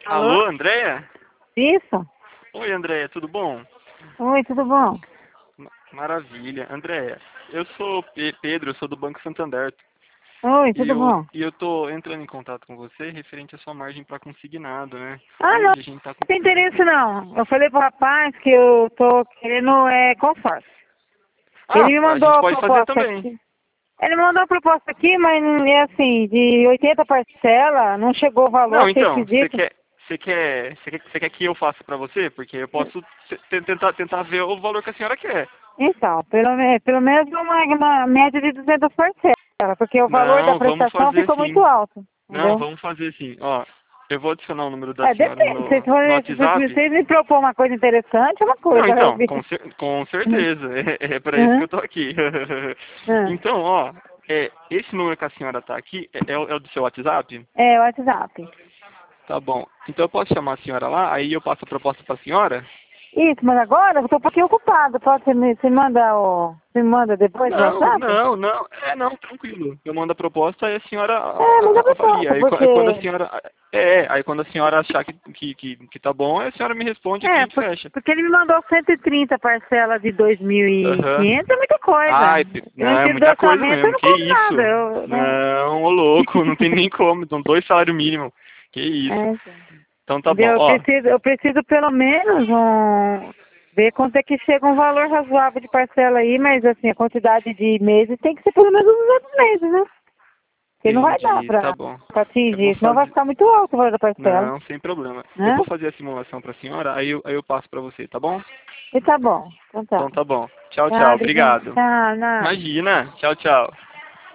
Alô? Alô, Andréia? Isso? Oi, Andréia, tudo bom? Oi, tudo bom? Maravilha. Andréia, eu sou Pedro, eu sou do Banco Santander. Oi, E tudo eu, bom? e eu tô entrando em contato com você referente à sua margem para consignado, né? Ah, não, Hoje a gente tá com... não tem interesse não. Eu falei pro rapaz que eu tô querendo consórcio. Ele Ah, me a mandou gente a pode fazer proposta também. aqui. Ele me mandou a proposta aqui, mas é assim, de 80 parcelas, não chegou o valor, Não, achei então, esquisito. você quer que eu faça para você? Porque eu posso tentar ver o valor que a senhora quer. Então, pelo menos uma média de 200 parcelas, porque o valor da Não, vamos prestação fazer ficou muito sim. alto, Não, entendeu? vamos fazer sim. Ó, eu vou adicionar o número da senhora Depende. Se no se WhatsApp. vocês me propor uma coisa interessante, é uma Não, coisa. então, com certeza. É para isso que Uhum. eu tô aqui. Uhum. Então, ó, esse número que a senhora tá aqui é o do seu WhatsApp? É, o WhatsApp. Tá bom. Então eu posso chamar a senhora lá, aí eu passo a proposta pra senhora? Isso, mas agora eu tô um pouquinho ocupado. Pode você me manda depois no Não, WhatsApp? não, não. Não, tranquilo. Eu mando a proposta e a senhora Manda a avalia. proposta, Aí quando a porque. senhora. Aí quando a senhora achar que tá bom, a senhora me responde aqui e a É, gente fecha. porque ele me mandou 130 parcelas de Aham. 2.500, é muita coisa. Ai, Eu não não, é tive do muita coisa orçamento, eu mesmo. não Que compro nada. isso? Eu, né? Não, ô louco, não tem nem como. São 2 salários mínimos. Que isso. É, Então tá bom, entendeu? ó. Eu preciso pelo menos ver quanto é que chega um valor razoável de parcela aí, mas assim, a quantidade de meses tem que ser pelo menos uns 2 meses, né? Porque não vai dar Entendi, tá bom. pra Eu vou atingir, senão vai fazer. ficar muito alto o valor da parcela, Não, sem problema. Eu né? vou fazer a simulação pra senhora, aí eu passo pra você, tá bom? E tá bom, então tá. Então tá bom. Tchau, tchau. Tá, obrigada. Obrigado. Tá, nada. Imagina. Tchau, tchau.